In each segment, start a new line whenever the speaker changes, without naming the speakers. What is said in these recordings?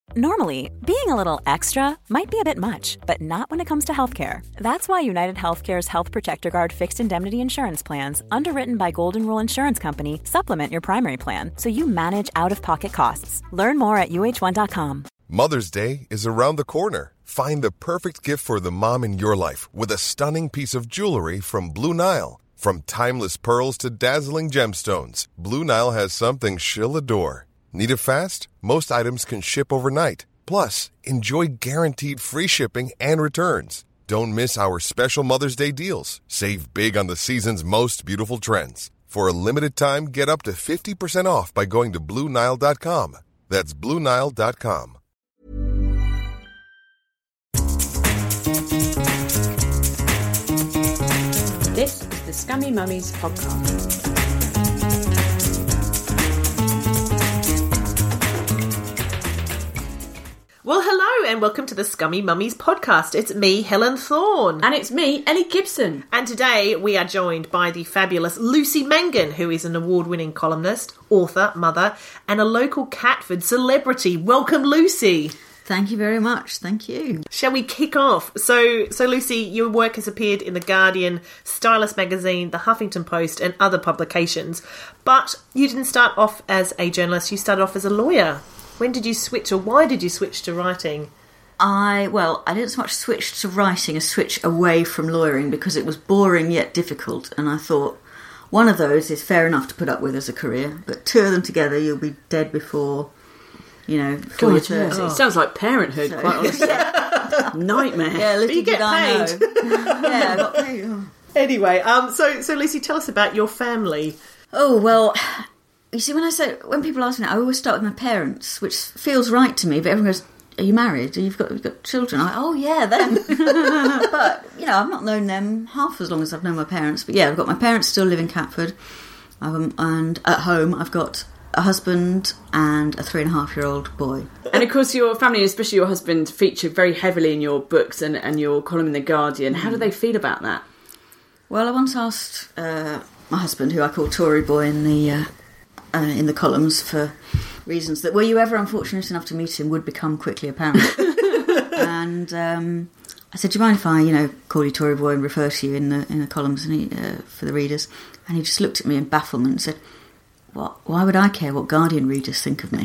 Normally, being a little extra might be a bit much, but not when it comes to healthcare. That's why United Healthcare's Health Protector Guard fixed indemnity insurance plans, underwritten by Golden Rule Insurance Company, supplement your primary plan so you manage out-of-pocket costs. Learn more at uh1.com.
Mother's Day is around the corner. Find the perfect gift for the mom in your life with a stunning piece of jewelry from Blue Nile. From timeless pearls to dazzling gemstones, Blue Nile has something she'll adore. Need it fast? Most items can ship overnight. Plus, enjoy guaranteed free shipping and returns. Don't miss our special Mother's Day deals. Save big on the season's most beautiful trends. For a limited time, get up to 50% off by going to BlueNile.com. That's BlueNile.com.
This is the Scummy Mummies podcast.
Well, hello and welcome to the Scummy Mummies podcast. It's me, Helen Thorne.
And it's me, Ellie Gibson.
And today we are joined by the fabulous Lucy Mangan, who is an award-winning columnist, author, mother, and a local Catford celebrity. Welcome, Lucy.
Thank you very much. Thank you.
Shall we kick off? So Lucy, your work has appeared in The Guardian, Stylist Magazine, The Huffington Post, and other publications. But you didn't start off as a journalist, you started off as a lawyer. When did you switch, or why did you switch to writing?
I didn't so much switch to writing as switch away from lawyering because it was boring yet difficult. And I thought, one of those is fair enough to put up with as a career, but two of them together, you'll be dead before you're 30.
It sounds like parenthood, quite honestly. Nightmare.
Yeah, little
But you
did
get
I
paid.
know. Yeah, I got paid. Oh.
Anyway, so Lucy, tell us about your family.
Oh, well, you see, when people ask me that, I always start with my parents, which feels right to me, but everyone goes, are you married? You've got children? I'm like, oh, yeah, them. But, I've not known them half as long as I've known my parents. But, yeah, I've got my parents still live in Catford, and at home I've got a husband and a 3.5-year-old boy.
And, of course, your family, especially your husband, feature very heavily in your books and your column in The Guardian. How do they feel about that?
Well, I once asked my husband, who I call Tory Boy in the columns for reasons that, were you ever unfortunate enough to meet him, would become quickly apparent. And I said, do you mind if I, call you Tory Boy and refer to you in the columns and for the readers? And he just looked at me in bafflement and said, why would I care what Guardian readers think of me?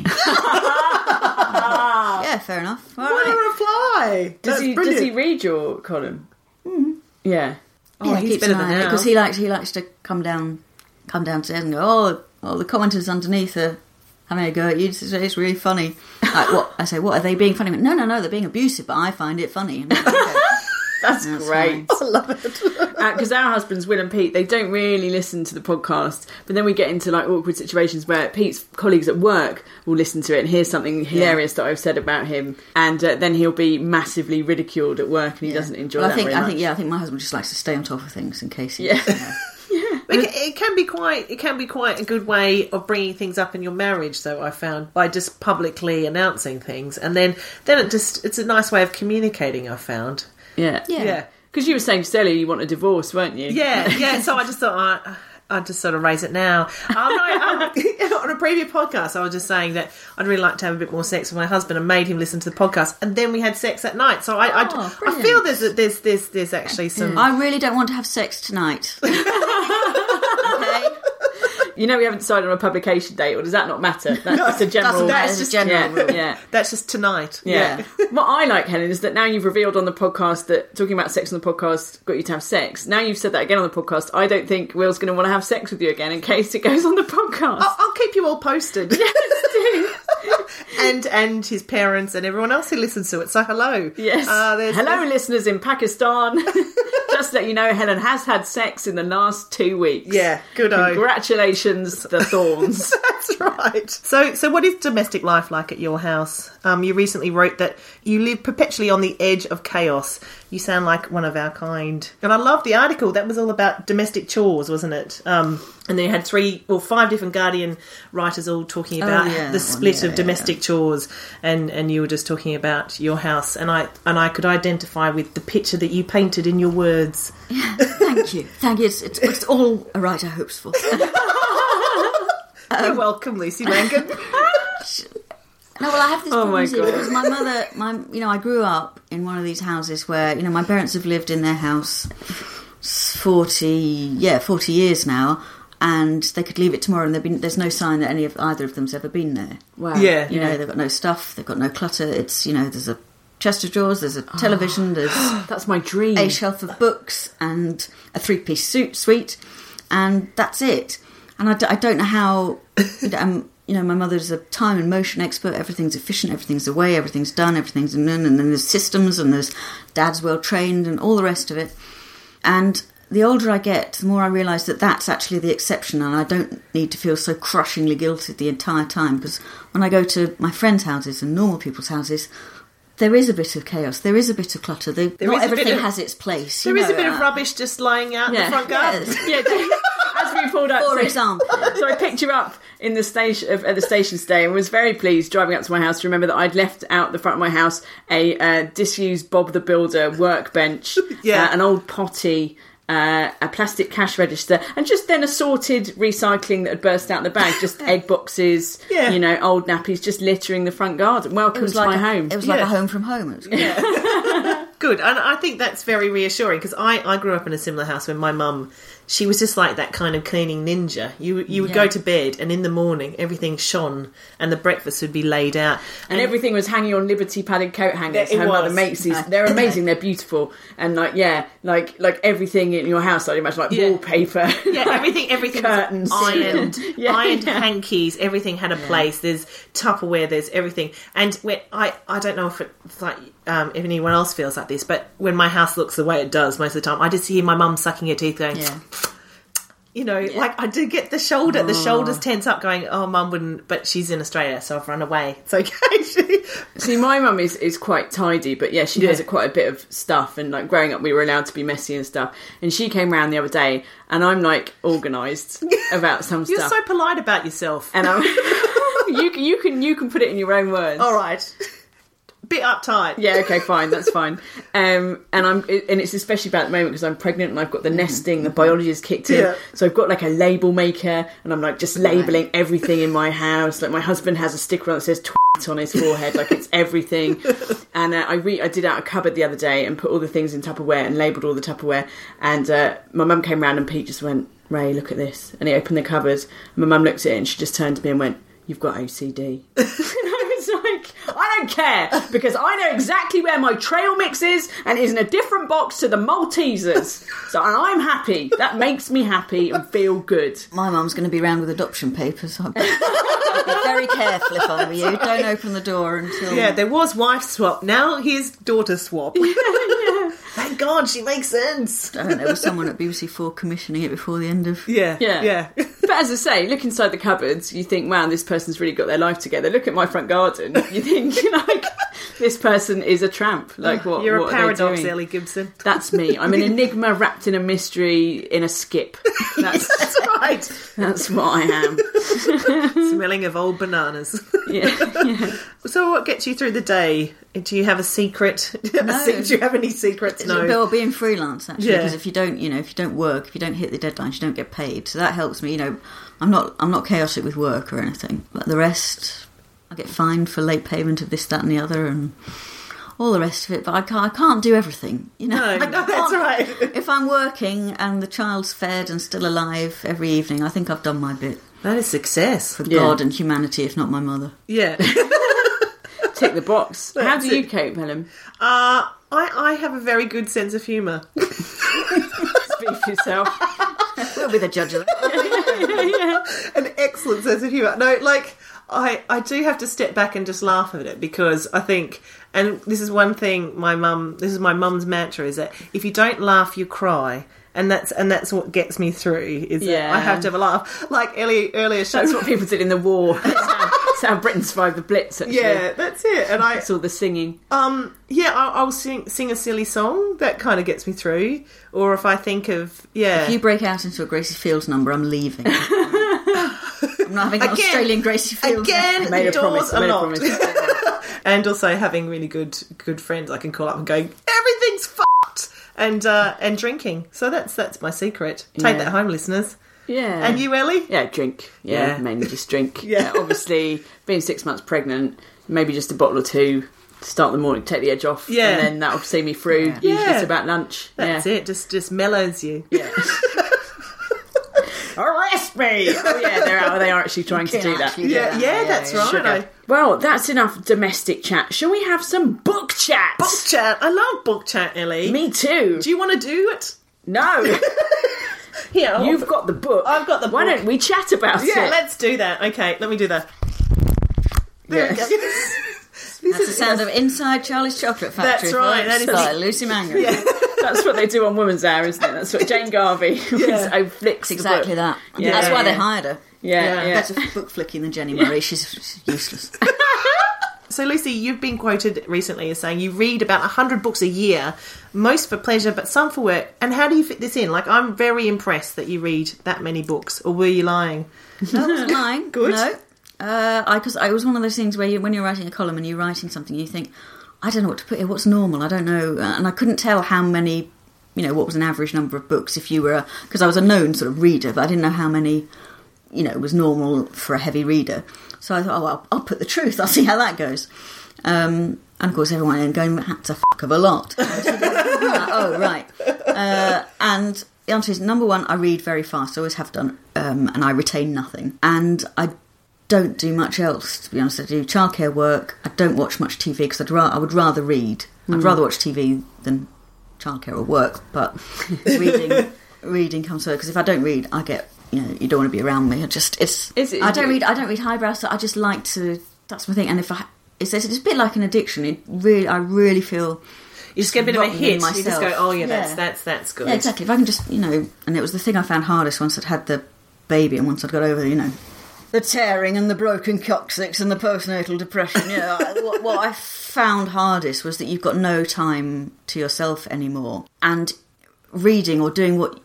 Yeah, fair enough.
What a reply!
Does he read your column?
Mm.
Yeah.
Oh,
yeah,
he's better than now.
because he likes to come downstairs and go, oh, the commenters underneath are having a go at you. It's really funny. Like, what? I say, what, are they being funny? No, they're being abusive, but I find it funny. And I'm like, okay.
That's great.
I love it.
Because our husbands, Will and Pete, they don't really listen to the podcast, but then we get into awkward situations where Pete's colleagues at work will listen to it and hear something hilarious that I've said about him, and then he'll be massively ridiculed at work, and he doesn't enjoy that very much.
I think my husband just likes to stay on top of things in case he
It can be quite a good way of bringing things up in your marriage, though, I found, by just publicly announcing things, and then it's a nice way of communicating, I found.
Yeah. Because you were saying to Sally you want a divorce, weren't you?
Yeah. So I just thought I'd just sort of raise it now. On a previous podcast, I was just saying that I'd really like to have a bit more sex with my husband, and made him listen to the podcast, and then we had sex at night. So I feel there's actually some.
I really don't want to have sex tonight. Okay.
We haven't decided on a publication date, or does that not matter? That's a general.
That's just general rule.
Yeah.
That's just tonight.
Yeah. What I like, Helen, is that now you've revealed on the podcast that talking about sex on the podcast got you to have sex. Now you've said that again on the podcast. I don't think Will's going to want to have sex with you again in case it goes on the podcast.
I'll keep you all posted.
Yes, do.
and his parents and everyone else who listens to it. So hello.
Yes. Hello, listeners in Pakistan. Just to let you know, Helen has had sex in the last 2 weeks.
Yeah, good on.
Congratulations, the Thorns.
That's right. So what is domestic life like at your house? You recently wrote that you live perpetually on the edge of chaos. You sound like one of our kind. And I love the article. That was all about domestic chores, wasn't it? And then you had 5 different Guardian writers all talking about the split of domestic chores, and you were just talking about your house, and I could identify with the picture that you painted in your words.
Yeah, thank you. It's all a writer hopes for.
You're welcome, Lucy Mangan.
No, well, I have this
Oh
problem
my
here
God.
because my mother, I grew up in one of these houses where, my parents have lived in their house 40 years now, and they could leave it tomorrow and there's no sign that either of them's ever been there.
Wow.
Yeah.
They've got no stuff, they've got no clutter. It's, there's a chest of drawers, there's a television, there's
That's my dream.
a shelf of books and a 3-piece suite, and that's it. And I don't know how, my mother's a time and motion expert, everything's efficient, everything's away, everything's done, everything's and then there's systems and there's dad's well trained and all the rest of it. And the older I get, the more I realise that that's actually the exception, and I don't need to feel so crushingly guilty the entire time, because when I go to my friends' houses and normal people's houses, there is a bit of chaos, there is a bit of clutter, not everything has its place.
There is a bit of rubbish just lying out in the front garden.
Yeah, as we pulled up.
For example.
So I picked you up in the station at the station today and was very pleased driving up to my house to remember that I'd left out the front of my house a disused Bob the Builder workbench, an old potty, a plastic cash register, and just then assorted recycling that had burst out the bag, just egg boxes, old nappies, just littering the front garden. Welcome to my home.
It was like a home from home. It was
Good, and I think that's very reassuring, because I grew up in a similar house when my mum, she was just like that kind of cleaning ninja. You would go to bed, and in the morning everything shone, and the breakfast would be laid out,
and everything was hanging on Liberty padded coat hangers.
It
Her mother
was.
makes these. They're amazing. They're beautiful, and like everything in your house, I'd imagine, like wallpaper.
Yeah, everything
curtains,
was ironed, ironed
Yeah.
hankies. Everything had a place. There's Tupperware. There's everything. And when I don't know if it's like if anyone else feels like this, but when my house looks the way it does most of the time, I just hear my mum sucking her teeth, going.
Yeah.
Like I do get the shoulders tense up, going, oh, mum wouldn't, but she's in Australia, so I've run away. It's okay.
See, my mum is quite tidy, but she has quite a bit of stuff, and like growing up we were allowed to be messy and stuff, and she came round the other day and I'm like organised about some
You're
stuff.
so polite about yourself.
And I'm you can put it in your own words.
All right. Bit uptight.
Yeah, okay, fine, that's fine. And it's especially bad at the moment because I'm pregnant and I've got the nesting, the biology has kicked in. Yeah. So I've got like a label maker and I'm like just labelling everything in my house. Like my husband has a sticker on that says "twat" on his forehead, like it's everything. And I did out a cupboard the other day and put all the things in Tupperware and labelled all the Tupperware. And my mum came round and Pete just went, "Ray, look at this." And he opened the cupboard. And my mum looked at it and she just turned to me and went, "You've got OCD." I don't care, because I know exactly where my trail mix is and is in a different box to the Maltesers. So and I'm happy. That makes me happy and feel good.
My mum's going to be round with adoption papers. I'll be very careful if I were you. Don't open the door until...
Yeah, there was wife swap. Now here's daughter swap. Thank God, she makes sense.
I think there was someone at BBC4 commissioning it before the end of...
Yeah.
But as I say, look inside the cupboards, you think, wow, this person's really got their life together. Look at my front garden. You think, like, this person is a tramp. Like, what?
You're
what
a
are they
paradox,
doing?
Ellie Gibson.
That's me. I'm an enigma wrapped in a mystery in a skip. That's
right.
That's what I am.
Smelling of old bananas.
Yeah.
So what gets you through the day? Do you have a secret?
No.
Do you have any secrets? No.
Well, being freelance, actually,
Yeah.
because if you don't work, if you don't hit the deadlines, you don't get paid. So that helps me. I'm not chaotic with work or anything. But the rest, I get fined for late payment of this, that, and the other, and all the rest of it. But I can't do everything.
No, that's right.
If I'm working and the child's fed and still alive every evening, I think I've done my bit
That is success.
for God and humanity, if not my mother.
Yeah.
Tick the box. How do
That's
you
it.
cope, Helen?
I have a very good sense of humour.
Speak for yourself.
We'll be the judge of that.
An excellent sense of humour. No, like, I do have to step back and just laugh at it, because I think, and this is one thing this is my mum's mantra, is that if you don't laugh, you cry. And that's what gets me through, is that I have to have a laugh. Like Ellie earlier showed.
That's what people did in the war. That's how Britain survived the Blitz, actually.
Yeah, that's it. And
It's all the singing.
I'll sing a silly song that kind of gets me through. Or if I think of,
If you break out into a Gracie Fields number, I'm leaving. I'm not having an Australian Gracie Fields
again,
Made a
doors
promise.
are
Made a
locked.
promise.
And also having really good friends I can call up and go, everything's fucked, and drinking. So that's my secret. Take that home, listeners.
Yeah.
And you, Ellie?
Yeah, drink. Yeah, mainly just drink.
Yeah.
Obviously, being 6 months pregnant, maybe just a bottle or two to start the morning, take the edge off,
Yeah.
and then that'll see me through.
Yeah.
Usually
Yeah.
it's about lunch.
That's it. Just mellows you.
Yeah. Arrest me! Oh yeah, they are actually trying to
Can
do that.
actually do
Yeah,
that.
that's right.
Sugar. Well, that's enough domestic chat. Shall we have some book chat?
Book chat. I love book chat, Ellie.
Me too.
Do you want to do it?
No,
Yeah,
you've got the book.
I've got the
Why
book.
don't we chat about
Yeah,
it?
let's do that. Okay, let me do that.
Yes.
That's the sound of Inside Charlie's Chocolate Factory.
That's right,
folks,
that is
by
the-
Lucy Mangan.
That's what they do on Woman's Hour, isn't it? That's what Jane Garvey flicks
It's exactly
the book.
that.
Yeah.
That's why they
Yeah.
hired her.
Yeah.
Better book flicking than Jenny Murray. She's useless.
So, Lucy, you've been quoted recently as saying you read about 100 books a year, most for pleasure, but some for work. And how do you fit this in? Like, I'm very impressed that you read that many books. Or were you lying?
No, I wasn't lying.
Good.
No. Because I was one of those things where when you're writing a column and you're writing something, you think, I don't know what to put here, what's normal, I don't know. And I couldn't tell how many, what was an average number of books if you were, because I was a known sort of reader, but I didn't know how many, was normal for a heavy reader. So I thought, well, I'll put the truth, I'll see how that goes. And of course everyone then going, that's a fuck of a lot. Oh, right. And the answer is, number one, I read very fast, I always have done, and I retain nothing. And I don't do much else, to be honest. I do childcare work. I don't watch much TV because I would rather read. I'd rather watch TV than childcare or work. But reading comes first, because if I don't read, I get you don't want to be around me. I don't read highbrow stuff. I just like to. That's my thing. And it's a bit like an addiction. I really feel.
You just get a bit of a
rotten
hit.
in
You just
myself.
go, oh, yeah,
Yeah.
that's good.
Yeah, exactly. If I can just, and it was the thing I found hardest once I'd had the baby and once I'd got over, the tearing and the broken coccyx and the postnatal depression. What I found hardest was that you've got no time to yourself anymore. And reading or doing what,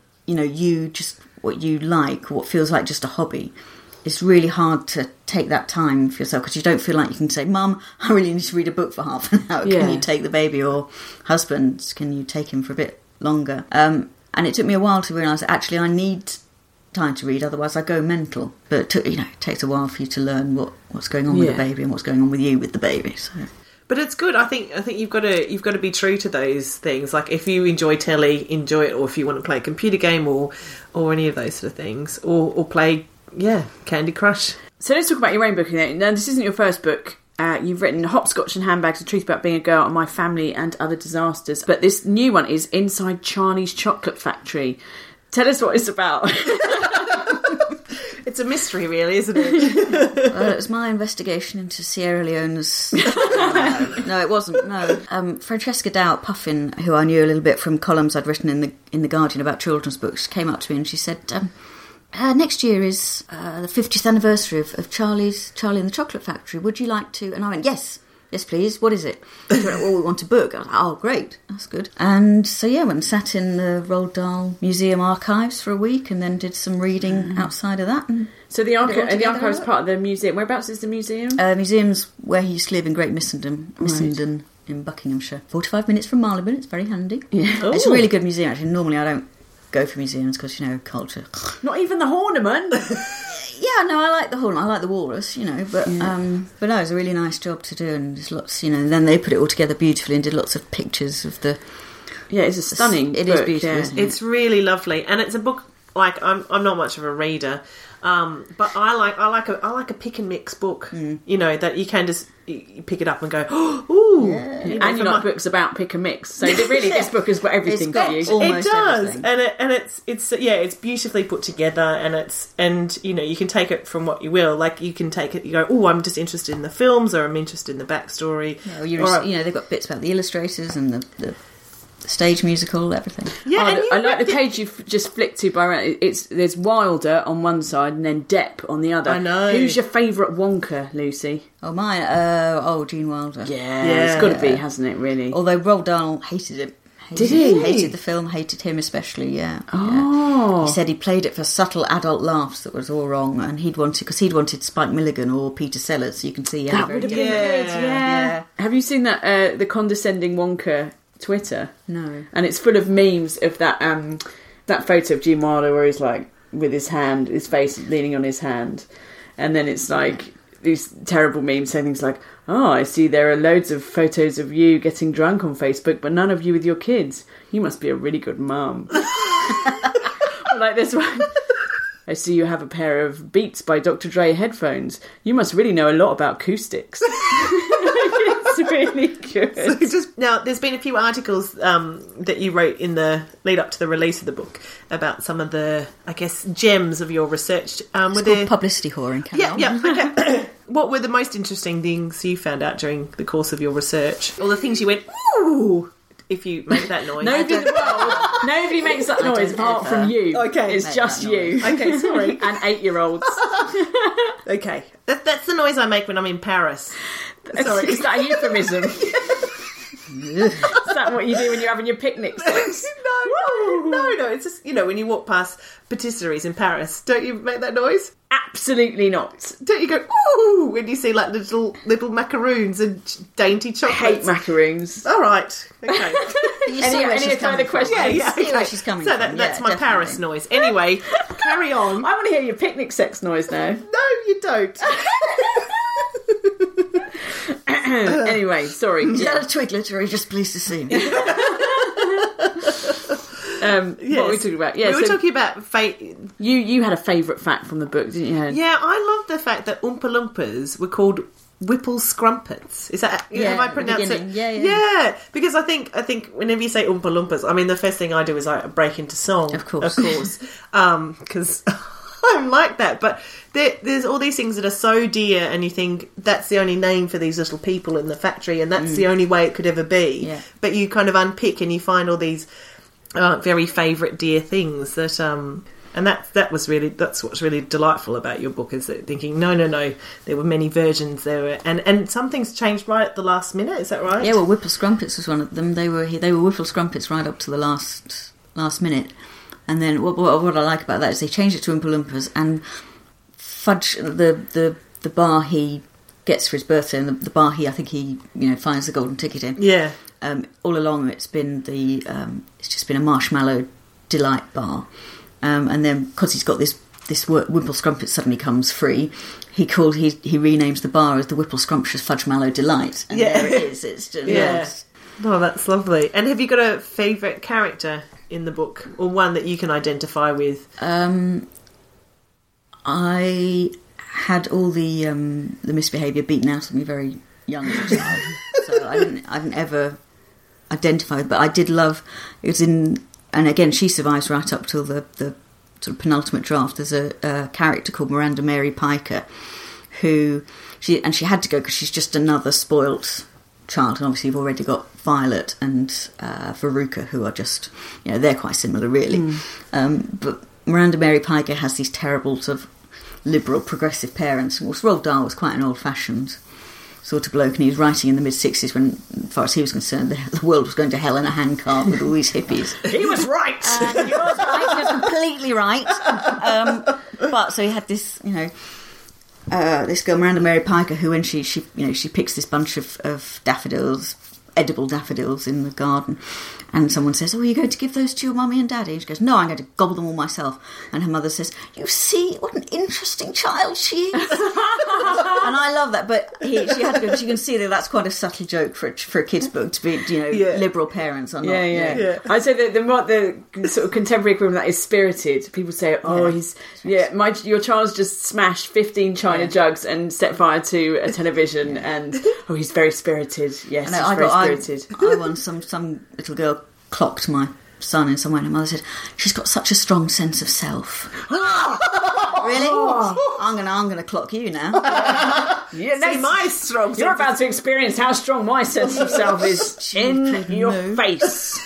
what you like, what feels like just a hobby, it's really hard to take that time for yourself because you don't feel like you can say, Mum, I really need to read a book for half an hour.
Yeah.
Can you take the baby? Or husband, can you take him for a bit longer? And it took me a while to realise that actually I need time to read, otherwise I go mental. But it takes a while for you to learn what's going on with the baby and what's going on with you with the baby. So.
But it's good. I think you've got to be true to those things. Like if you enjoy telly, enjoy it, or if you want to play a computer game or any of those sort of things, or play Candy Crush.
So let's talk about your own book. Now, this isn't your first book. You've written Hopscotch and Handbags, The Truth About Being a Girl and My Family and Other Disasters. But this new one is Inside Charlie's Chocolate Factory. Tell us what it's about.
It's a mystery, really, isn't it?
Well, it was my investigation into Sierra Leone's... No, it wasn't, no. Francesca Dowd Puffin, who I knew a little bit from columns I'd written in The Guardian about children's books, came up to me and she said, next year is the 50th anniversary of Charlie and the Chocolate Factory. Would you like to... And I went, yes, please. What is it? She went, well, we want a book. I was like, oh, great. That's good. And so, went and sat in the Roald Dahl Museum archives for a week and then did some reading outside of that. And
So the
Put it all
archive
together,
is part of the museum. Whereabouts is the museum?
museum's where he used to live in Great Missenden in Buckinghamshire. 45 minutes from Marylebone. It's very handy.
Yeah.
It's a really good museum, actually. Normally I don't go for museums because, culture.
Not even the Horniman.
Yeah, no, I like the Horn. I like the Walrus, but no, it was a really nice job to do, and there's lots, and then they put it all together beautifully and did lots of pictures of the.
Yeah, it's a stunning.
It
book,
is beautiful.
yeah.
Isn't it?
It's really lovely, and it's a book. Like I'm not much of a reader, but I like a pick and mix book. That you can just you pick it up and go, ooh,
And you like books about pick and mix. So really, this book has got everything
It's got
for you.
all-
It
almost
does,
everything.
and it's beautifully put together, and you can take it from what you will. Like you can take it, you go, oh, I'm just interested in the films, or I'm interested in the backstory.
Yeah, they've got bits about the illustrators and the stage musical, everything.
Yeah, and
I like the page you've just flicked to by there's Wilder on one side and then Depp on the other.
I know.
Who's your favourite Wonka, Lucy?
Oh, mine, Gene Wilder.
Yeah, it's got to be, hasn't it, really?
Although Roald Dahl hated him.
Did he?
Hated the film, hated him especially, yeah.
Oh.
He said he played it for subtle adult laughs that was all wrong, and he'd wanted Spike Milligan or Peter Sellers, so you can see he had
That
a
would
very
have been
different-
good, yeah. Have you seen that, the condescending Wonka Twitter?
No.
And it's full of memes of that photo of Gene Wilder where he's like with his face leaning on his hand, and then it's like these terrible memes saying things like, "Oh, I see there are loads of photos of you getting drunk on Facebook, but none of you with your kids. You must be a really good mum." Or like this one. "I see you have a pair of Beats by Dr. Dre headphones. You must really know a lot about acoustics." It's really good.
So now, there's been a few articles that you wrote in the lead up to the release of the book about some of the, I guess, gems of your research.
It's called publicity whoring.
Yeah. Okay. What were the most interesting things you found out during the course of your research? Or the things you went, ooh, if you make that noise?
Nobody makes that noise apart from you.
Okay.
It's just you.
Okay, sorry.
And 8-year-olds.
Okay. That's the noise I make when I'm in Paris. Sorry.
Is that a euphemism? Is that what you do when you're having your picnic sex?
No. It's just, when you walk past patisseries in Paris, don't you make that noise?
Absolutely not.
Don't you go, ooh, when you see like little macaroons and dainty chocolates?
I hate macaroons.
All right. Okay.
Any
further questions?
Yeah.
See where she's coming
so
from.
That's my
definitely.
Paris noise. Anyway, carry on.
I want to hear your picnic sex noise now.
No, you don't.
Anyway, sorry.
Is that a Twiglet, or are you just pleased to see me?
What were we talking about? Yeah,
we were talking about
You had a favourite fact from the book, didn't you?
Yeah, I love the fact that Oompa Loompas were called Whipple Scrumpets. Is that have I pronounced it?
Yeah.
Because I think whenever you say Oompa Loompas, I mean the first thing I do is I break into song,
Of course,
because I'm like that. But there's all these things that are so dear, and you think that's the only name for these little people in the factory, and that's the only way it could ever be.
Yeah.
But you kind of unpick and you find all these very favourite dear things that and that's what's really delightful about your book, is that thinking no, there were many versions there, and some things changed right at the last minute. Is that right?
Yeah, well, Whipple Scrumpets was one of them. They were Whipple Scrumpets right up to the last minute, and then what I like about that is they changed it to Oompa Loompas, and Fudge, the bar he gets for his birthday, and the bar I think he finds the golden ticket in.
Yeah.
All along, it's been it's just been a marshmallow delight bar, and then because he's got this Whipple Scrumpet suddenly comes free, he renames the bar as the Whipple Scrumptious Fudge Mallow Delight, and there it is. It's just
Oh, that's lovely. And have you got a favourite character in the book, or one that you can identify with?
I had all the misbehaviour beaten out of me very young as a child, so I didn't ever identify, but I did love it was in, and again she survives right up till the sort of penultimate draft. There's a character called Miranda Mary Piker who she had to go because she's just another spoilt child, and obviously you've already got Violet and Veruca, who are just they're quite similar really. But Miranda Mary Piker has these terrible sort of liberal progressive parents, and Roald Dahl was quite an old-fashioned sort of bloke, and he was writing in the mid-60s when, as far as he was concerned, the world was going to hell in a handcart with all these hippies.
He was right!
He was completely right. But so he had this, this girl, Miranda Mary Piker, who when she picks this bunch of daffodils, edible daffodils in the garden, and someone says, "Oh, are you going to give those to your mummy and daddy?" And she goes, "No, I'm going to gobble them all myself." And her mother says, "You see, what an interesting child she is." And I love that, but she had to go, because you can see that that's quite a subtle joke for a kid's book to be, liberal parents are not.
Yeah. I'd say the sort of contemporary equivalent of that is Spirited. People say, your child's just smashed 15 china jugs and set fire to a television, and he's very spirited. Yes, he's very spirited.
I once some little girl clocked my son in some way, and her mother said, "She's got such a strong sense of self." Really? I'm gonna clock you now.
My strong.
You're about to experience how strong my sense of self is in your face.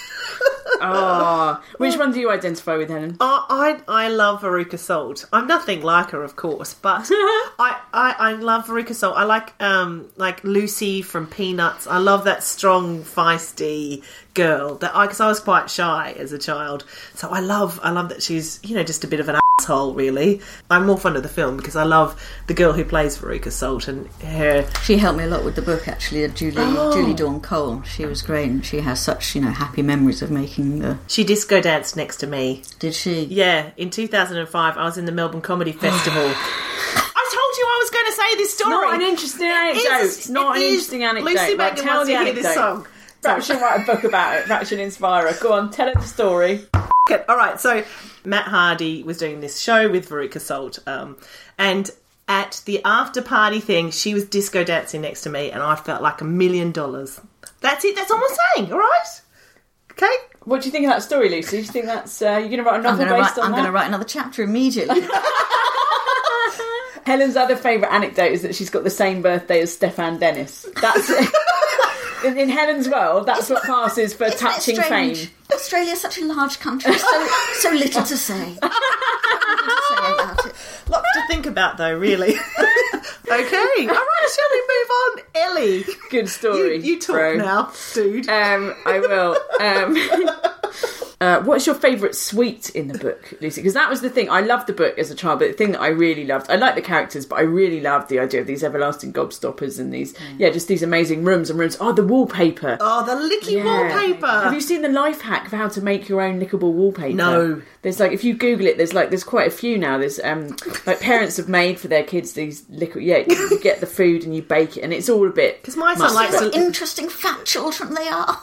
Which one do you identify with, Helen?
I love Veruca Salt. I'm nothing like her, of course, but I love Veruca Salt. I like Lucy from Peanuts. I love that strong, feisty girl. Because I was quite shy as a child, so I love that she's just a bit of an asshole. Really, I'm more fond of the film because I love the girl who plays Veruca Salt and her.
She helped me a lot with the book, actually. Julie Dawn Cole. She was great, and she has such happy memories of making the.
She disco danced next to me.
Did she?
Yeah, in 2005, I was in the Melbourne Comedy Festival. I told you I was going to say hear this story.
Not an interesting anecdote. It's not an interesting anecdote.
Lucy
Right,
Megan
tell
wants
the
to hear this
anecdote.
song.
Perhaps she'll write a book about it. Perhaps she'll inspire her. Go on, tell her the story.
Okay, all right, so Matt Hardy was doing this show with Veruca Salt, and at the after party thing, she was disco dancing next to me, and I felt like $1 million. That's it. That's all I'm saying. All right. Okay.
What do you think of that story, Lucy? Do you think that's you're going to write a novel based on
I'm
that?
going to write another chapter immediately.
Helen's other favourite anecdote is that she's got the same birthday as Stefan Dennis. That's in Helen's world. That's what passes for touching fame.
Australia's such a large country, so little to say. About it.
Lots to think about, though, really. Okay. All right, shall we move on? Ellie.
Good story.
You talk
bro.
now, dude.
I will. What's your favourite sweet in the book, Lucy? Because that was the thing. I loved the book as a child, but the thing that I really loved, I like the characters, but I really loved the idea of these everlasting gobstoppers and these, just these amazing rooms and rooms. Oh, the wallpaper.
Oh, the licky wallpaper.
Have you seen the life hack for how to make your own lickable wallpaper?
No.
There's like, if you Google it, there's quite a few now. There's like parents have made for their kids these liquid. Yeah, you get the food and you bake it, and it's all a bit.
Because my son likes
What interesting fat children they are.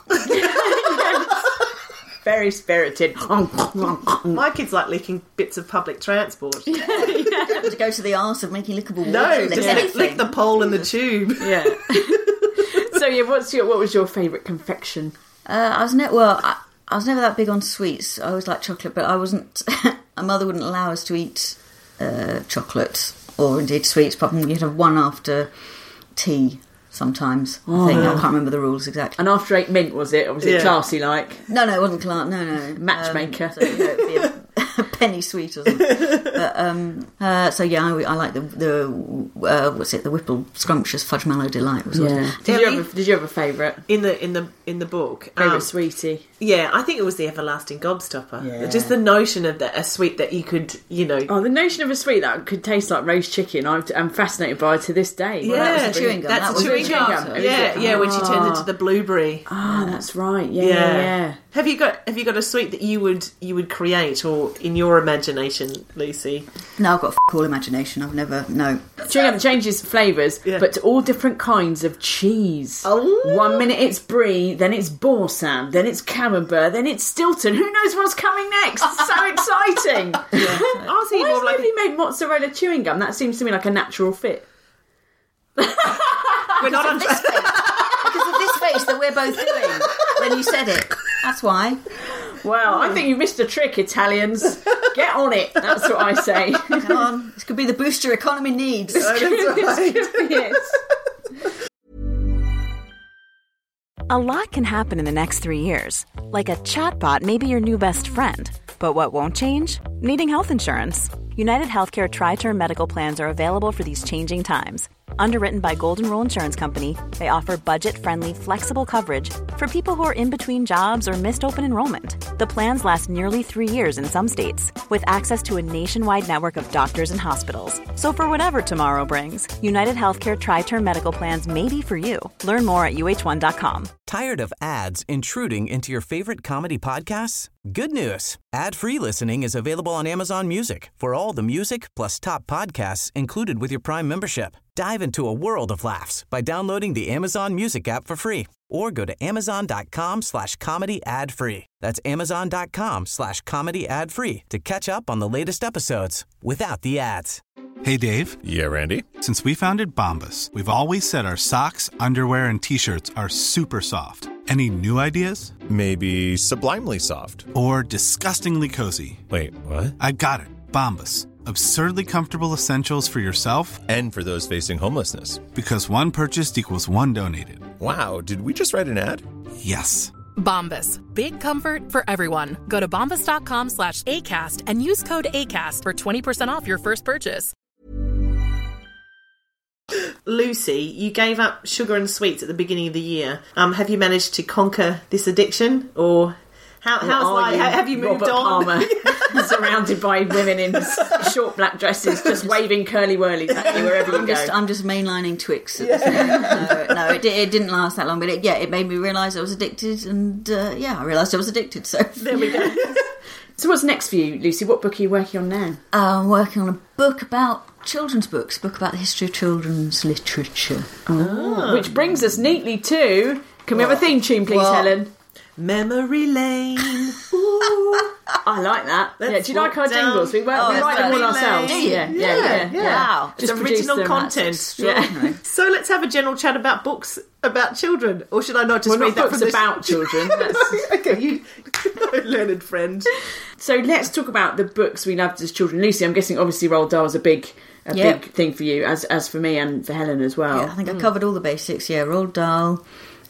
Very spirited.
My kids like licking bits of public transport.
To go to the arse of making lickable water.
No,
lick
just
anything.
lick the pole and the tube.
Yeah. So yeah, what was your favourite confection?
I was never that big on sweets. I always liked chocolate, but I wasn't. My mother wouldn't allow us to eat chocolate or indeed sweets. Probably you'd have one after tea. Sometimes I think I can't remember the rules exactly.
And after 8 mint, was it? Or was it classy like?
No, it wasn't Clark. No.
Matchmaker.
So, it'd be a penny sweet or something. But, so yeah, I like the what's it? The Whipple Scrumptious Fudge Mallow Delight. Was
Did you have a favourite?
In the book,
Favourite sweetie?
Yeah, I think it was the everlasting gobstopper.
Yeah.
Just the notion of a sweet that you could,
Oh, the notion of a sweet that could taste like roast chicken, I'm fascinated by to this day.
Yeah,
that was a chewing gum.
That's
That
a chewing
was
gum.
chewing gum.
Yeah, when she turns into the blueberry.
Ah, that's right. Yeah.
Have you got a sweet that you would create or in your imagination, Lucy?
No, I've got all imagination. I've never
Chewing gum changes flavours, but to all different kinds of cheese.
Oh.
1 minute it's brie, then it's Boursin, then it's Camembert, then it's Stilton. Who knows what's coming next? It's so exciting.
I was thinking
Why
more
has
like
nobody made mozzarella chewing gum? That seems to me like a natural fit.
we're not on.
because of this face that we're both doing when you said it. That's why.
Wow, I think you missed a trick, Italians. Get on it. That's what I say.
Come on, this could be the booster economy needs.
Yes.
A lot can happen in the next 3 years. Like a chatbot may be your new best friend. But what won't change? Needing health insurance. United Healthcare Tri-Term Medical Plans are available for these changing times. Underwritten by Golden Rule Insurance Company, they offer budget-friendly, flexible coverage for people who are in between jobs or missed open enrollment. The plans last nearly 3 years in some states, with access to a nationwide network of doctors and hospitals. So for whatever tomorrow brings, United Healthcare Tri-Term Medical Plans may be for you. Learn more at uh1.com.
Tired of ads intruding into your favorite comedy podcasts? Good news. Ad-free listening is available on Amazon Music for all the music plus top podcasts included with your Prime membership. Dive into a world of laughs by downloading the Amazon Music app for free or go to amazon.com/comedy ad-free. That's amazon.com/comedy ad-free to catch up on the latest episodes without the ads.
Hey, Dave.
Yeah, Randy.
Since we founded Bombas, we've always said our socks, underwear, and T-shirts are super soft. Any new ideas?
Maybe sublimely soft.
Or disgustingly cozy?
Wait, what?
I got it. Bombas. Absurdly comfortable essentials for yourself
And for those facing homelessness.
because one purchased equals one donated.
Wow, did we just write an ad?
Yes.
Bombas. Big comfort for everyone. Go to bombas.com/ACAST and use code ACAST for 20% off your first purchase.
Lucy, you gave up sugar and sweets at the beginning of the year. Have you managed to conquer this addiction, or how's life? Have you moved
Robert
on?
Palmer, surrounded by women in short black dresses, just waving curly whirlies at you wherever you go.
I'm just mainlining Twix. At this moment. No, it didn't last that long, but it made me realise I was addicted, and I realised I was addicted. So
There we go.
So what's next for you, Lucy? What book are you working on now?
I'm working on a book about children's books, a book about the history of children's literature.
Which brings us neatly to... Can we have a theme tune, please, Helen?
Memory Lane.
I like that.
Let's
do you like our
walk down
jingles? We write them all
memory
ourselves.
lane.
Yeah.
Wow.
It's
Just produce
original
them.
content.
Yeah.
So let's have a general chat about books about children. Or should I not just
Well,
read
not
that
books
from
about children. That's...
Okay, you learned friend.
So let's talk about the books we loved as children. Lucy, I'm guessing obviously Roald Dahl was a big thing for you, as for me and for Helen as well.
Yeah, I think I covered all the basics. Yeah, Roald Dahl,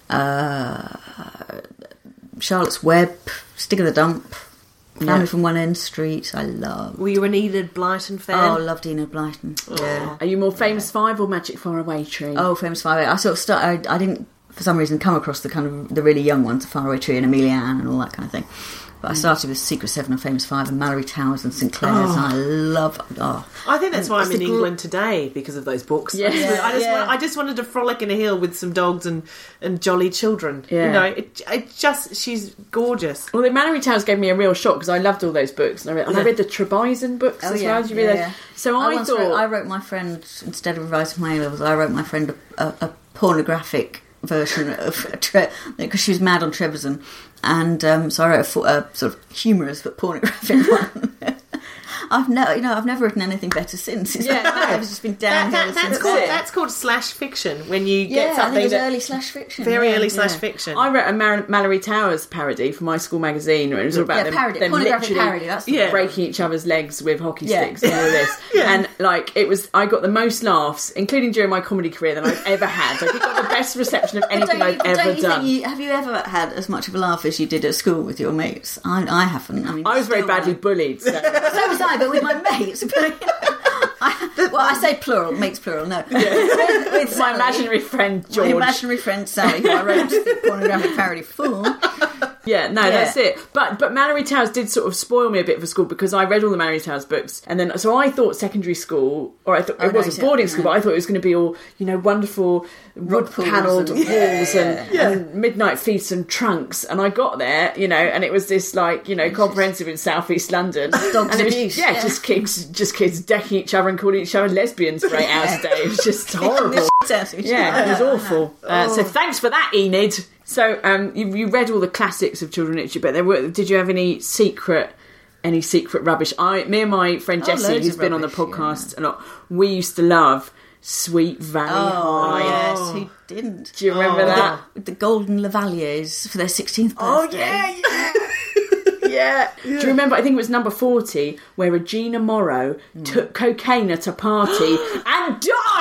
Charlotte's Web, Stick of the Dump, Family from One End Street. I love.
Were you an Enid Blyton fan?
Oh, I loved Enid Blyton. Yeah.
Are you more Famous Five or Magic Faraway Tree?
Oh, Famous Five. I sort of I didn't for some reason come across the kind of the really young ones, the Faraway Tree and Amelia Ann and all that kind of thing. But I started with Secret Seven and Famous Five and Mallory Towers and St Clair's, and I love.
I think that's why I'm in England today, because of those books.
Yeah.
I just wanted to frolic in a hill with some dogs and jolly children.
Yeah.
You know, she's gorgeous.
Well, the Mallory Towers gave me a real shock because I loved all those books, and I read the Trebizond books as well. Did you read those? So I thought
I wrote my friend, instead of revising my A-levels, I wrote my friend a pornographic version of because she was mad on Trebizond, and so I wrote a sort of humorous but pornographic one. I've never written anything better since. It's just been downhill since then.
That's called slash fiction, when you get
I
something
think it was
that...
early slash fiction.
Very early slash fiction.
I wrote a Mallory Towers parody for my school magazine. It was all about them
pornographic
literally
parody. That's the word.
breaking each other's legs with hockey sticks and all this. And I got the most laughs, including during my comedy career, than I've ever had. I think I got the best reception of anything I've ever done.
Have you ever had as much of a laugh as you did at school with your mates? I haven't. I mean,
I was very badly bullied. So.
So was I, but with my mates. I say plural, mates plural, no.
With my imaginary friend George.
My imaginary friend Sally, who I wrote the pornographic parody for.
That's it. But Mallory Towers did sort of spoil me a bit for school because I read all the Mallory Towers books, and then so I thought secondary school, or I thought it wasn't boarding school, but I thought it was going to be all wonderful wood-panelled walls and midnight feasts and trunks, and I got there, and it was this comprehensive in South East London,
dogs
and
abuse,
just kids decking each other and calling each other lesbians for 8 hours a day. It was just horrible. It was awful. So thanks for that, Enid. So you read all the classics of children's literature, but did you have any secret rubbish? Me and my friend Jessie, who's been on the podcast a lot, we used to love Sweet Valley High.
Yes, who didn't?
Do you remember that?
With the Golden Lavaliers for their 16th birthday.
Yeah. Do you remember, I think it was number 40, where Regina Morrow took cocaine at a party and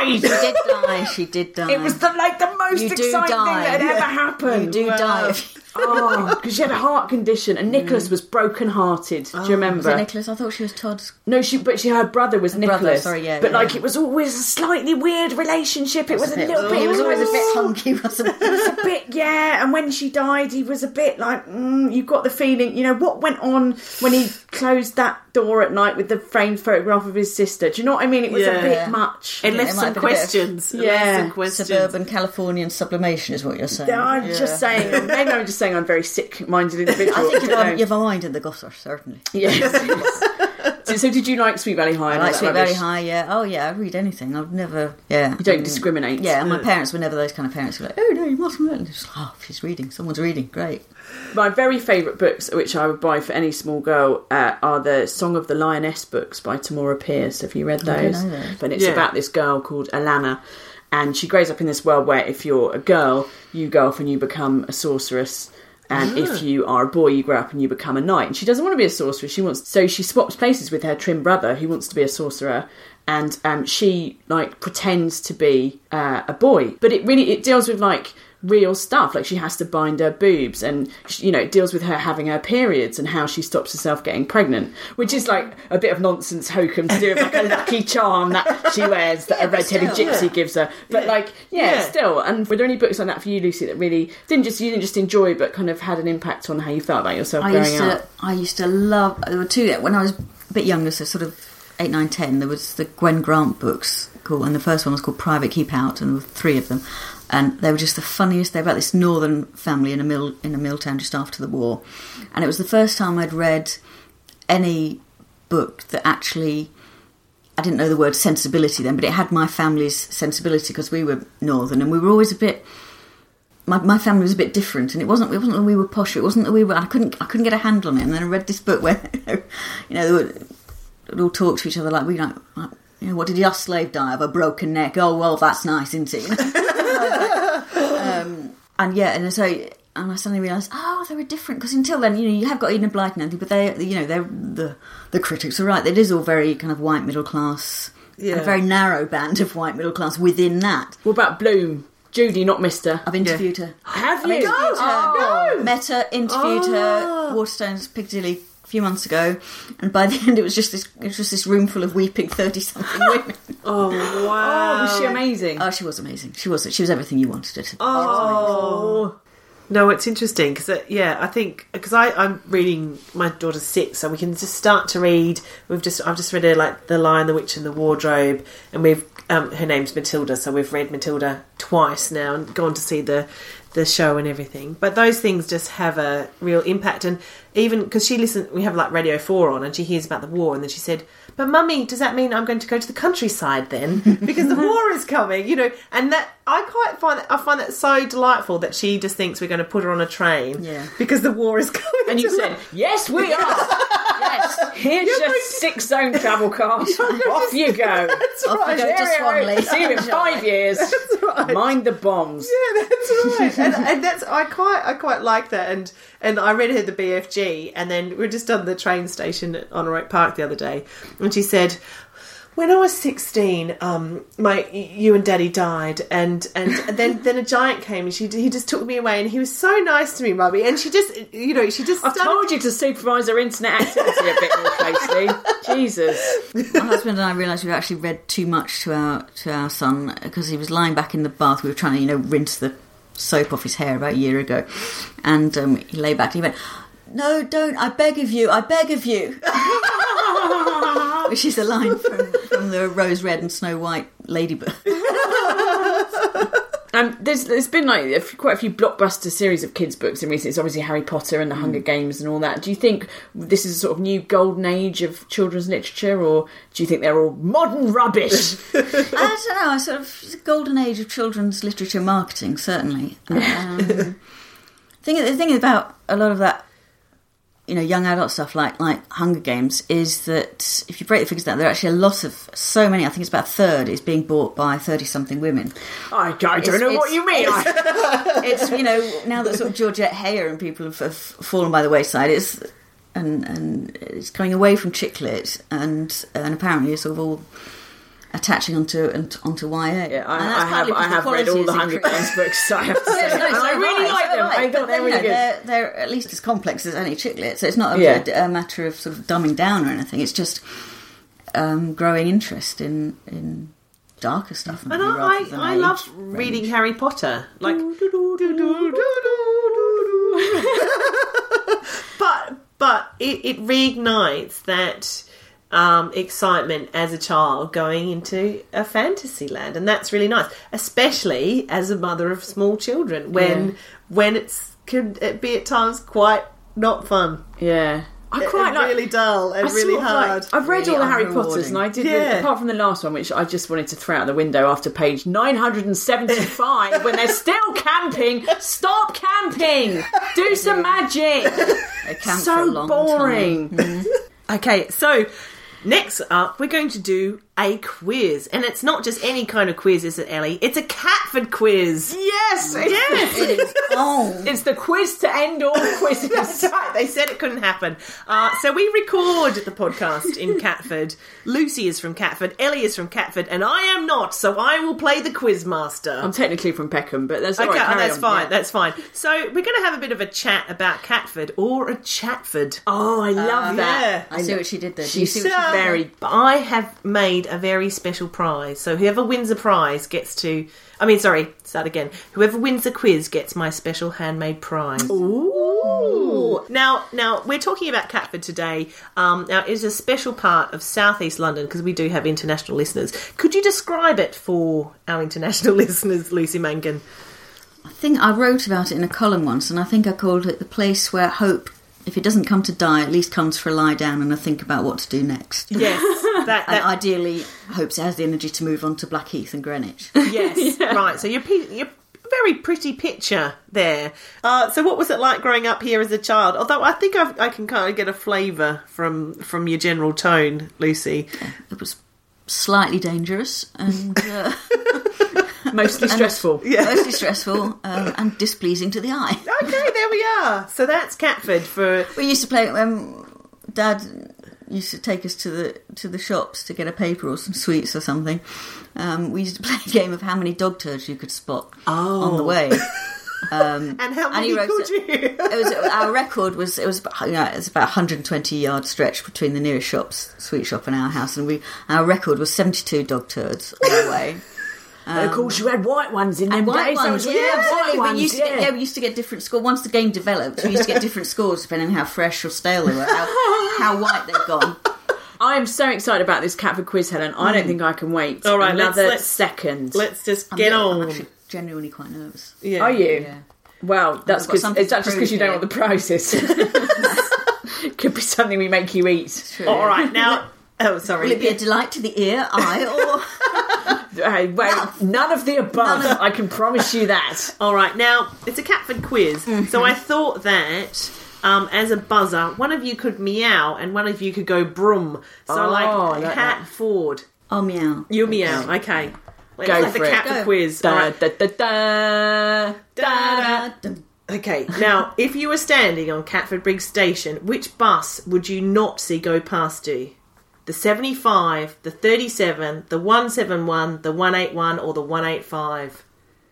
died!
She did die.
It was the most exciting thing that had ever happened.
You do die.
Because she had a heart condition, and Nicholas was broken-hearted. Do you remember?
Was it Nicholas? I thought she was Todd's.
No, her brother was Nicholas.
But
it was always a slightly weird relationship. It was a little bit.
He was always a bit hunky, wasn't he?
It was a bit, and when she died, he was a bit like, you got the feeling, what went on when he closed that door at night with the framed photograph of his sister? Do you know what I mean? It was a bit much.
It left some questions.
Suburban Californian sublimation is what you're saying.
I'm just saying, maybe I'm just saying I'm a very sick-minded individual.
I think you've aligned the gutter, certainly.
Yes. So did you like Sweet Valley High?
I like Sweet Valley High, yeah. Oh, yeah, I read anything. I've never, You
don't discriminate.
Yeah, and my parents were never those kind of parents who were like, oh, no, you mustn't read. Just, she's reading. Someone's reading. Great.
My very favourite books, which I would buy for any small girl, are the Song of the Lioness books by Tamora Pierce. Have you read those?
I don't know those.
But it's about this girl called Alana, and she grows up in this world where if you're a girl, you go off and you become a sorceress. And if you are a boy, you grow up and you become a knight. And she doesn't want to be a sorceress. So she swaps places with her twin brother, who wants to be a sorcerer. And she pretends to be a boy. But it deals with real stuff. She has to bind her boobs, and it deals with her having her periods and how she stops herself getting pregnant, which is a bit of nonsense hokum to do with a lucky charm that she wears that a red-headed gypsy gives her. But still. And were there any books like that for you, Lucy, that really you didn't just enjoy, but kind of had an impact on how you felt about yourself growing up?
I used to love. There were two when I was a bit younger, so sort of 8, 9, 10. There was the Gwen Grant books, and the first one was called Private Keep Out, and there were 3 of them. And they were just the funniest. They're about this northern family in a mill town just after the war. And it was the first time I'd read any book that actually I didn't know the word sensibility then, but it had my family's sensibility because we were northern and we were always a bit. My family was a bit different, and it wasn't that we were posh. It wasn't that we were. I couldn't get a handle on it. And then I read this book where they would all talk to each other like we don't. Like, what did your slave die of? A broken neck. Oh well, that's nice, isn't it? And I suddenly realised, they were different because until then, you have got Enid Blyton and everything, but they're the critics are right. It is all very kind of white middle class, a very narrow band of white middle class within that.
What about Bloom? Judy, not Mister.
I've interviewed her.
Have you?
No. Met her, interviewed her, Waterstones, Piccadilly, a few months ago, and by the end it was just this room full of weeping 30-something women.
Oh wow! Was she amazing?
Oh, she was amazing. She was everything you wanted her to be.
Oh. No, it's interesting because, I think because I'm reading. My daughter's 6, so we can just start to read. I've just read her like The Lion, the Witch, and the Wardrobe, and we've her name's Matilda, so we've read Matilda twice now and gone to see the show and everything. But those things just have a real impact, and even because we have like Radio 4 on, and she hears about the war, and then she said, "But Mummy, does that mean I'm going to go to the countryside then? Because the war is coming, And that I find that so delightful that she just thinks we're going to put her on a train because the war is coming.
And you said, "Yes, we are. Yes, here's your 6-zone travel card. Off you go.
That's
Off
right.
you go to Swanley.
See you in 5 years.
That's right.
Mind the bombs."
Yeah, that's right. and that's I quite like that. And I read her the BFG, and then we just done the train station at Honour Oak Park the other day, and she said, "When I was 16, you and Daddy died, and then a giant came, and he just took me away, and he was so nice to me, Mummy." And she just,
I've told you to supervise her internet activity a bit more closely. Jesus.
My husband and I realised we actually read too much to our son because he was lying back in the bath. We were trying to, rinse the soap off his hair about a year ago, and he lay back and he went, "No, don't, I beg of you, which is a line from the Rose Red and Snow White Ladybird.
There's been quite a few blockbuster series of kids' books in recent. It's obviously Harry Potter and the Hunger Games and all that. Do you think this is a sort of new golden age of children's literature, or do you think they're all modern rubbish?
I don't know. It's a golden age of children's literature marketing, certainly. The thing about a lot of that, young adult stuff like Hunger Games is that if you break the figures down, there are actually so many, I think it's about a third, is being bought by 30-something women.
I don't know what you mean.
It's, now that sort of Georgette Heyer and people have fallen by the wayside, and it's coming away from chick lit, and apparently it's sort of all attaching onto YA.
Yeah, I have read all the Hunger Games books, so I have to say. I really like them. I thought they were really good.
They're at least as complex as any chick lit, so it's not a matter of sort of dumbing down or anything. It's just growing interest in darker stuff.
And I love reading Harry Potter. Like, but it reignites that excitement as a child going into a fantasy land, and that's really nice, especially as a mother of small children when it can be at times quite not fun.
Yeah. I quite like
really dull and really hard.
I've read
really
all the Harry
unrewarding.
Potters, and I did, apart from the last one, which I just wanted to throw out the window after page 975, when they're still camping. Stop camping! Do some magic!
They camp
so
for a long
boring.
time.
Okay, so next up, we're going to do a quiz. And it's not just any kind of quiz, is it, Ellie? It's a Catford quiz.
Yes!
Yes!
It is on.
It's the quiz to end all quizzes.
That's right. They said it couldn't happen. So we record the podcast in Catford. Lucy is from Catford. Ellie is from Catford. And I am not, so I will play the quiz master.
I'm technically from Peckham, but that's all
okay,
right.
that's
on.
fine.
Yeah.
That's fine. So we're going to have a bit of a chat about Catford, or a Chatford.
Oh, I love that.
I see what she did there. Do you
She's
see what she did?
very...
But I have made a very special prize. So whoever wins a prize gets to... Whoever wins the quiz gets my special handmade prize. Ooh. Now, we're talking about Catford today. Now, it's a special part of southeast London because we do have international listeners. Could you describe it for our international listeners, Lucy Mangan?
I think I wrote about it in a column once, and I think I called it the place where hope, if it doesn't come to die, at least comes for a lie down and a think about what to do next.
Yes. That
And ideally hopes it has the energy to move on to Blackheath and Greenwich.
yes, right. So you're very pretty picture there. So what was it like growing up here as a child? Although I think I can kind of get a flavour from your general tone, Lucy.
It was slightly dangerous and
Mostly stressful.
mostly stressful and displeasing to the eye.
Okay, there we are. So that's Catford for...
We used to play Dad used to take us to the shops to get a paper or some sweets or something. We used to play a game of how many dog turds you could spot on the way.
And how many could you?
Our record was it was about 120-yard stretch between the nearest shops, sweet shop, and our house, and our record was 72 dog turds on the way.
Of course, you had white ones in them
White
days.
ones,
so
yeah, absolutely.
white
We used to get different scores. Once the game developed, we used to get different scores depending on how fresh or stale they were, how white they'd gone.
I am so excited about this Catford quiz, Helen. I don't think I can wait.
All right,
another second.
Let's just get on.
I'm actually genuinely quite nervous.
Yeah.
Are you?
Yeah.
Well, that's
got
because
something
is that
to
just because you
prove
don't know what the price is? Could be something we make you eat.
True.
All right, now... Oh, sorry.
Will it be a delight to the ear, eye, or...
Well, none of the above. I can promise you that.
All right, now, it's a Catford quiz. So I thought that... as a buzzer, one of you could meow and one of you could go broom. So like Cat Ford.
Oh, meow.
You meow, okay. Let's
Go
have the
for it.
Catford quiz.
Da,
All right.
da, da, da, da, da.
Dum.
Okay, now, if you were standing on Catford Briggs Station, which bus would you not see go past you? The 75, the 37, the 171, the 181 or the 185?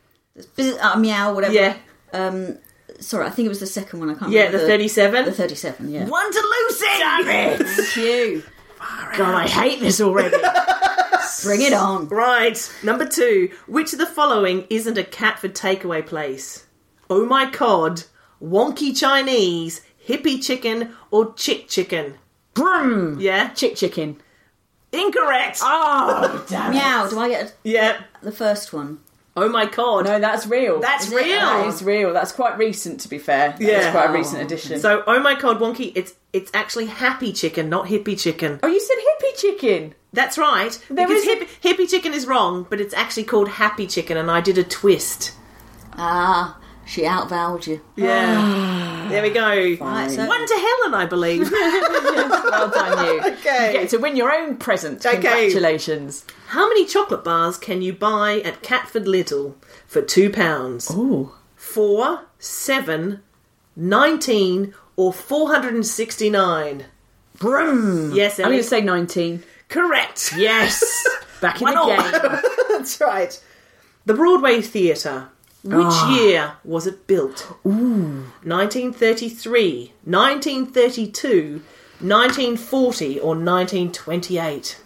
Meow, whatever.
Yeah.
Sorry, I think it was the second one. I can't
Yeah,
remember.
the 37?
The 37, yeah.
One to Lucy! Damn it!
Thank you.
God, I hate this already.
Bring it on.
Right, number 2. Which of the following isn't a Catford takeaway place? Oh My Cod, Wonky Chinese, Hippie Chicken or Chick Chicken?
Brum!
Yeah?
Chick chicken.
Incorrect!
Oh, damn
Meow, do I get
Yeah.
the first one?
Oh My Cod.
No, that's real.
That's
Is it?
real.
That is real. That's quite recent, to be fair.
Yeah.
That's quite a recent addition.
So, Oh My Cod, Wonky, it's actually Happy Chicken, not Hippie Chicken.
Oh, you said hippie chicken.
That's right.
There
because
is
hippie chicken is wrong, but it's actually called Happy Chicken, and I did a twist.
Ah, she outvowed you.
Yeah. There we go.
Right, so-
One to Helen, I believe.
Well done, you.
Okay.
You get to win your own present.
Okay.
Congratulations.
How many chocolate bars can you buy at Catford Little for £2?
Ooh.
4, 7, 19 or 469?
Brum.
Yes,
I'm
Ellie?
going to say 19.
Correct.
Yes. Back in
One
the
all.
game.
That's right. The Broadway Theatre. Which year was it built? 1933, 1932, 1940 or 1928?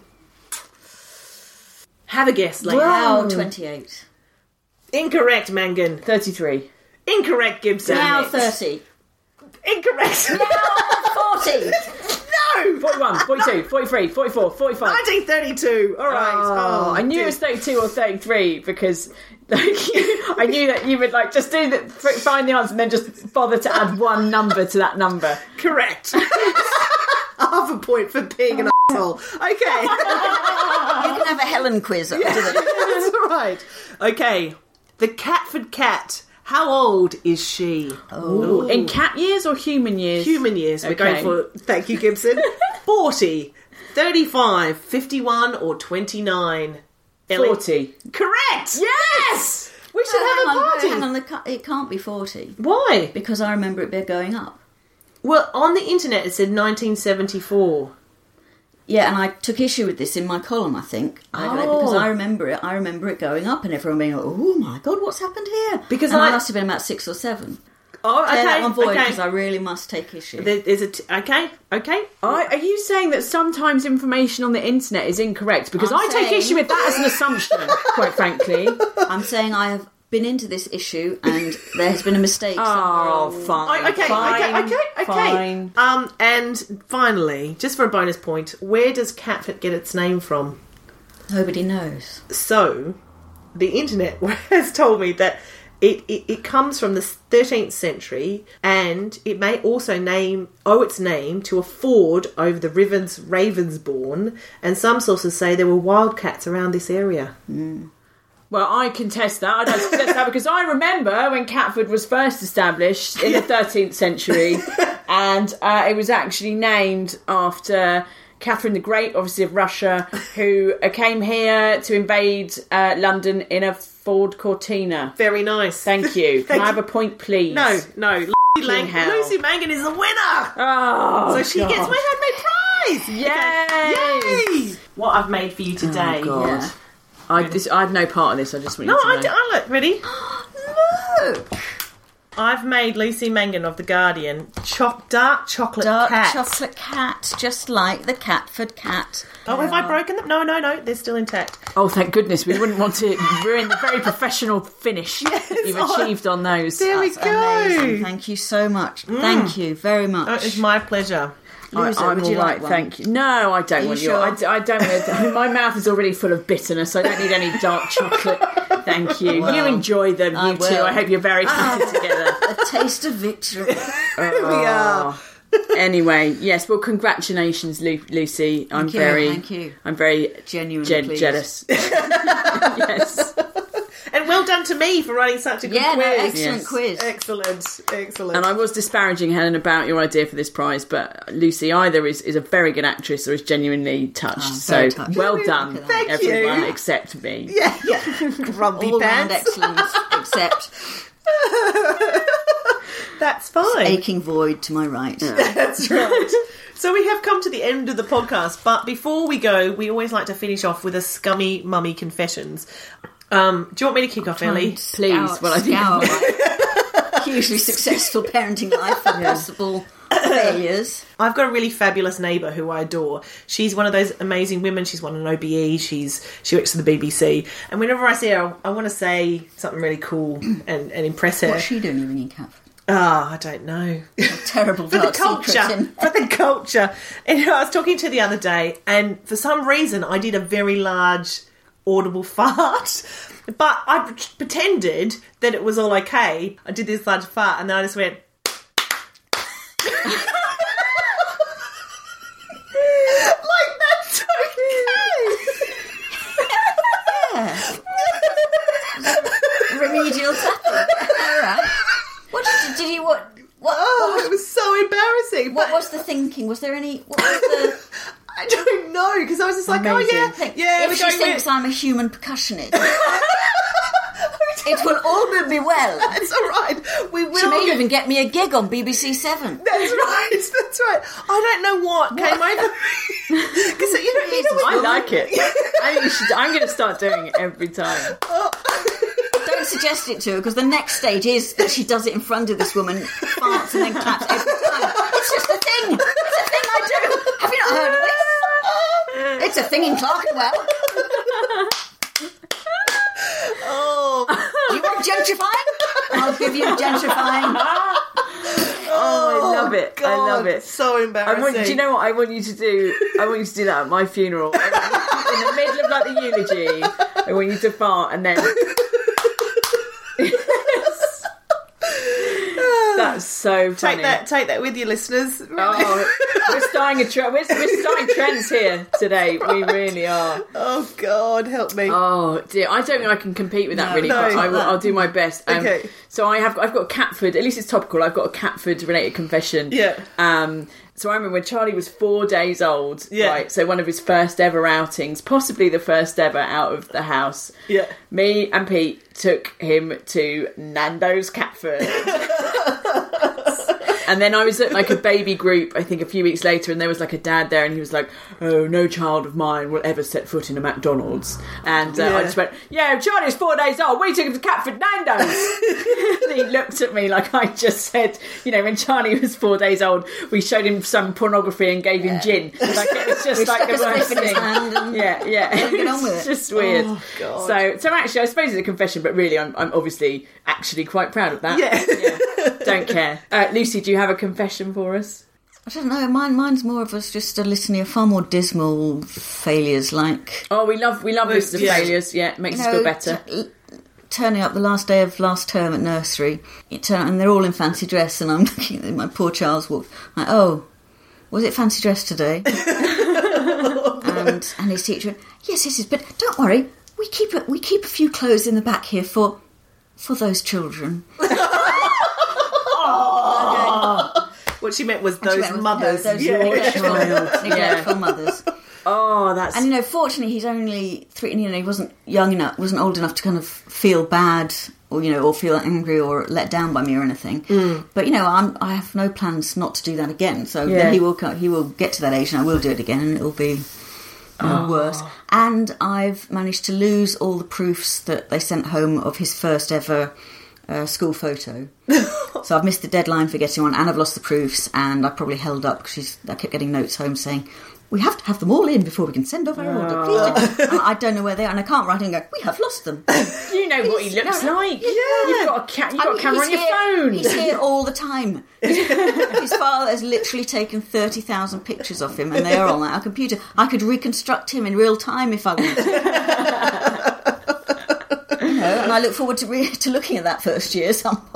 Have a guess, lady.
Wow, 28.
Incorrect, Mangan.
33.
Incorrect, Gibson.
Now 30.
Incorrect.
Now 40.
No!
41, 42, 43, 44, 45.
1932. All right.
Oh, I knew it was 32 or 33 because I knew that you would just find the answer and then just bother to add one number to that number.
Correct. Half a point for being an asshole. Okay.
You can have a Helen quiz after this.
That's right. Okay. The Catford Cat. How old is she?
Ooh. In cat years or human years?
Human years. We're
Okay.
going for, thank you, Gibson, 40, 35, 51 or 29? Ellie?
40.
Correct! Yes! We should have a party.
Hang on, it can't be 40.
Why?
Because I remember it going up.
Well, on the internet it said 1974.
Yeah, and I took issue with this in my column, I think. Because I remember it. I remember it going up and everyone being like, oh my God, what's happened here?
Because
and
I
must have been about 6 or 7.
Oh, okay.
Clear that one void
okay.
because I really must take issue.
There's okay.
Are you saying that sometimes information on the internet is incorrect? Because
I'm
I take
saying-
issue with that as an assumption, quite frankly.
I'm saying I have been into this issue and there has been a mistake
Oh,
somewhere.
fine.
Okay.
Fine.
And finally, just for a bonus point, where does Catford get its name from?
Nobody knows.
So, the internet has told me that It comes from the 13th century, and it may also owe its name to a ford over the rivers Ravensbourne, and some sources say there were wildcats around this area.
Well, I contest that. I don't contest that because I remember when Catford was first established in the 13th century, and it was actually named after Catherine the Great, obviously of Russia, who came here to invade London in a Ford Cortina.
Very nice.
Thank you. Can I have a point, please?
No.
hell.
Lucy Mangan is the winner!
Oh,
so she gets my handmade prize!
Yay!
Yay! What I've made for you today.
Oh, God.
Yeah.
I had no part of this. I just want you to know.
Look, ready?
Look!
I've made Lucy Mangan of The Guardian dark chocolate cat.
Chocolate cat, just like the Catford cat.
Oh, have I broken them? No, they're still intact.
Oh, thank goodness. We wouldn't want to ruin the very professional finish that you've achieved on those.
There we
That's
go.
amazing. Thank you so much. Thank you very much.
It's my pleasure.
Louisa,
I'm
would you
all right,
like one?
thank you. No, I don't want
sure?
I don't want my mouth is already full of bitterness. I don't need any dark chocolate. Thank you.
Well,
you enjoy them,
I
you two.
will.
I hope you're very happy together.
A taste of victory.
Here we are.
Anyway, yes. Well, congratulations, Lucy.
Thank you.
I'm very
Genuinely pleased.
jealous. Yes.
And well done to me for running such a good quiz.
Excellent
Yes.
quiz.
Excellent.
And I was disparaging Helen about your idea for this prize, but Lucy either is a very good actress or is genuinely touched. So
very touched.
well done,
Thank
everyone
you.
except me.
Yeah. Grumpy
All round
pants.
excellence, except
That's fine.
aching void to my right.
That's right. So we have come to the end of the podcast, but before we go, we always like to finish off with a scummy mummy confessions. Do you want me to kick off, Ellie?
Please. Well, I think
my hugely successful parenting life with possible failures.
I've got a really fabulous neighbour who I adore. She's one of those amazing women. She's won an OBE. She works for the BBC. And whenever I see her, I want to say something really cool and impress her.
What's she doing living in Catford?
I don't know.
Terrible
For the
dark secrets
culture.
in
For the culture. And I was talking to her the other day, and for some reason I did a very large audible fart. But I pretended that it was all okay. I did this large fart, and then I just went... like, that's okay.
remedial tapping. All right. What did you what?
It was so embarrassing.
What was the thinking? Was there any? What was the?
I don't know, because I was just like,
Amazing.
yeah,
If
we're
she
going
thinks
with...
I'm a human percussionist, it will all be well.
That's all right. We will.
She may even get me a gig on BBC 7.
That's right. That's right. I don't know what came over me. Because
I like it. I think you should. I'm going to start doing it every time.
Don't suggest it to her, because the next stage is that she does it in front of this woman, farts and then claps every time. It's just a thing. It's a thing I do. Have you not heard of it? It's a thing in Clerkenwell. Do you want gentrifying? I'll give you gentrifying.
Oh, I love it.
God,
I love it.
So embarrassing.
Do you know what I want you to do? I want you to do that at my funeral. In the middle of like the eulogy, I want you to fart and then... That's so funny.
Take that with you, listeners.
Oh, we're starting we're starting trends here today. We really are.
Oh God, help me.
Oh dear, I don't think I can compete with that really.
no.
But I'll do my best.
Okay.
So I've got a Catford. At least it's topical. I've got a Catford related confession.
Yeah.
So I remember when Charlie was 4 days old.
Yeah.
Right. So one of his first ever outings, possibly the first ever out of the house.
Yeah.
Me and Pete took him to Nando's Catford. And then I was at like a baby group, I think a few weeks later, and there was like a dad there, and he was like, "Oh, no child of mine will ever set foot in a McDonald's." And I just went, "Yeah, Charlie's 4 days old. We took him to Catford Nando's." And he looked at me like I just said, when Charlie was 4 days old, we showed him some pornography and gave him gin. Like it's just like the worst
in his
thing.
hand and
Yeah.
get on with
It's
it.
just weird.
Oh, God.
So actually, I suppose it's a confession, but really, I'm obviously actually quite proud of that.
Yeah.
Don't care. Lucy, do you have a confession for us?
I don't know. Mine's more of just a litany of far more dismal failures, like
Oh, we love lists of
yeah.
failures. Yeah, it makes us feel better.
turning up the last day of last term at nursery, and they're all in fancy dress, and I'm looking at my poor Charles walk, like, oh, was it fancy dress today? and his teacher, yes, but don't worry, we keep a few clothes in the back here for those children.
What she meant was those mothers.
Those neglectful mothers.
Oh, that's...
And, fortunately he's only 3, and, he wasn't old enough to kind of feel bad or feel angry or let down by me or anything. But, I have no plans not to do that again. So then he will get to that age and I will do it again, and it'll be worse. And I've managed to lose all the proofs that they sent home of his first ever school photo. So I've missed the deadline for getting one, and I've lost the proofs, and I probably held up because I kept getting notes home saying, we have to have them all in before we can send off our order. Please do. And I don't know where they are, and I can't write in and go, we have lost them.
You know what he looks like. Yeah. You've got a camera on your phone.
He's here all the time. His father has literally taken 30,000 pictures of him, and they are on our computer. I could reconstruct him in real time if I wanted. And I look forward to looking at that first year sample.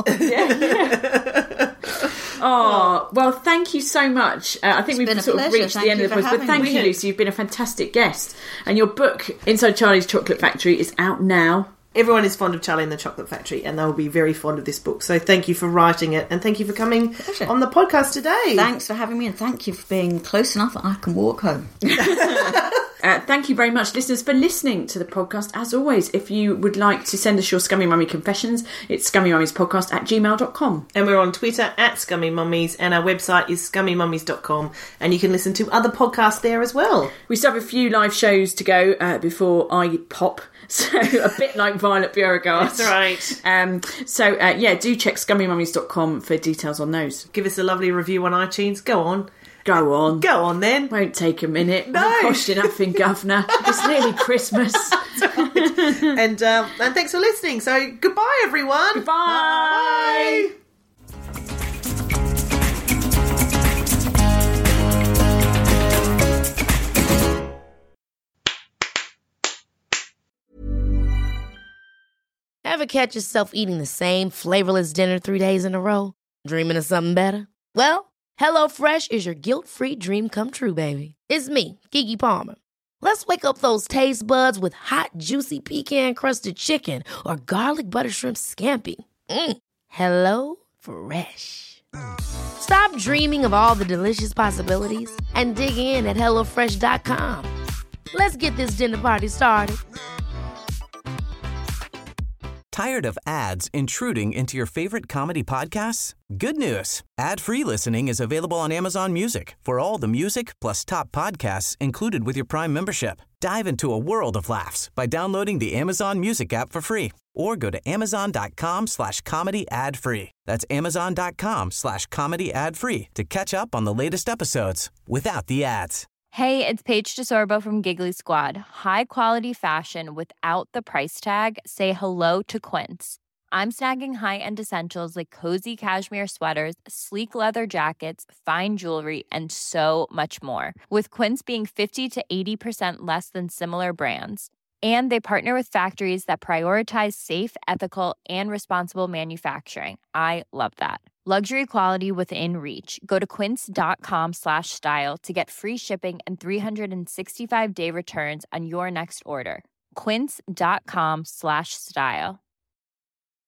Oh, well, thank you so much. I think we've sort of reached the end of the podcast, but thank you, Lucy. You've been a fantastic guest. And your book, Inside Charlie's Chocolate Factory, is out now.
Everyone is fond of Charlie and the Chocolate Factory, and they'll be very fond of this book. So thank you for writing it, and thank you for coming on the podcast today.
Thanks for having me, and thank you for being close enough that I can walk home.
Thank you very much, listeners, for listening to the podcast. As always, if you would like to send us your Scummy Mummy confessions, it's scummymummies@gmail.com.
And we're on Twitter @ScummyMummies, and our website is scummymummies.com, and you can listen to other podcasts there as well.
We still have a few live shows to go before I pop. So a bit like Violet Beauregard.
That's right.
Do check scummymummies.com for details on those.
Give us a lovely review on iTunes. Go on.
Go on.
Go on then.
Won't take a minute.
No.
Won't cost you nothing, governor. It's nearly Christmas.
Right. And thanks for listening. So goodbye, everyone.
Goodbye.
Bye.
Ever catch yourself eating the same flavorless dinner 3 days in a row? Dreaming of something better? Well, HelloFresh is your guilt-free dream come true, baby. It's me, Keke Palmer. Let's wake up those taste buds with hot, juicy pecan-crusted chicken or garlic butter shrimp scampi. Hello Fresh. Stop dreaming of all the delicious possibilities and dig in at HelloFresh.com. Let's get this dinner party started.
Tired of ads intruding into your favorite comedy podcasts? Good news. Ad-free listening is available on Amazon Music for all the music plus top podcasts included with your Prime membership. Dive into a world of laughs by downloading the Amazon Music app for free or go to amazon.com/comedy ad-free. That's amazon.com/comedy ad-free to catch up on the latest episodes without the ads.
Hey, it's Paige DeSorbo from Giggly Squad. High quality fashion without the price tag. Say hello to Quince. I'm snagging high-end essentials like cozy cashmere sweaters, sleek leather jackets, fine jewelry, and so much more. With Quince being 50 to 80% less than similar brands. And they partner with factories that prioritize safe, ethical, and responsible manufacturing. I love that. Luxury quality within reach. Go to quince.com/style to get free shipping and 365-day returns on your next order. Quince.com/style.